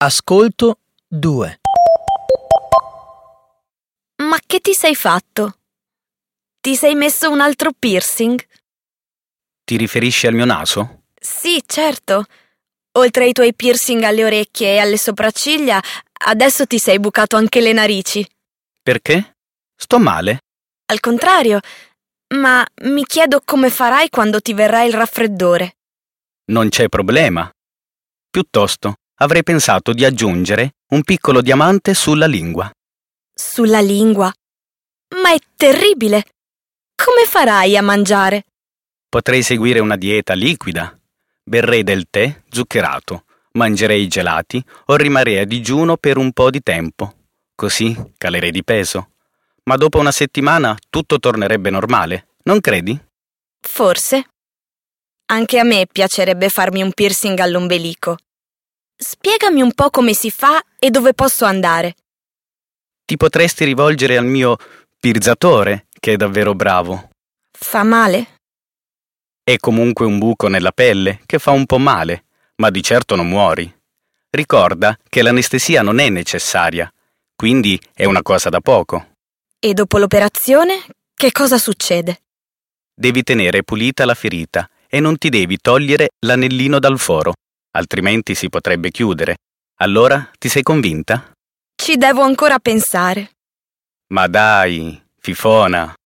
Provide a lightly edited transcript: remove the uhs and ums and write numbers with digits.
Ascolto 2. Ma che ti sei fatto? Ti sei messo un altro piercing? Ti riferisci al mio naso? Sì, certo. Oltre ai tuoi piercing alle orecchie e alle sopracciglia, adesso ti sei bucato anche le narici. Perché? Sto male? Al contrario, ma mi chiedo come farai quando ti verrà il raffreddore. Non c'è problema. Piuttosto, avrei pensato di aggiungere un piccolo diamante sulla lingua. Sulla lingua? Ma è terribile! Come farai a mangiare? Potrei seguire una dieta liquida. Berrei del tè zuccherato, mangerei gelati o rimarrei a digiuno per un po' di tempo. Così calerei di peso. Ma dopo una settimana tutto tornerebbe normale, non credi? Forse. Anche a me piacerebbe farmi un piercing all'ombelico. Spiegami un po' come si fa e dove posso andare. Ti potresti rivolgere al mio pirzatore, che è davvero bravo. Fa male? È comunque un buco nella pelle che fa un po' male, ma di certo non muori. Ricorda che l'anestesia non è necessaria, quindi è una cosa da poco. E dopo l'operazione, che cosa succede? Devi tenere pulita la ferita e non ti devi togliere l'anellino dal foro, altrimenti si potrebbe chiudere. Allora, ti sei convinta? Ci devo ancora pensare. Ma dai, fifona!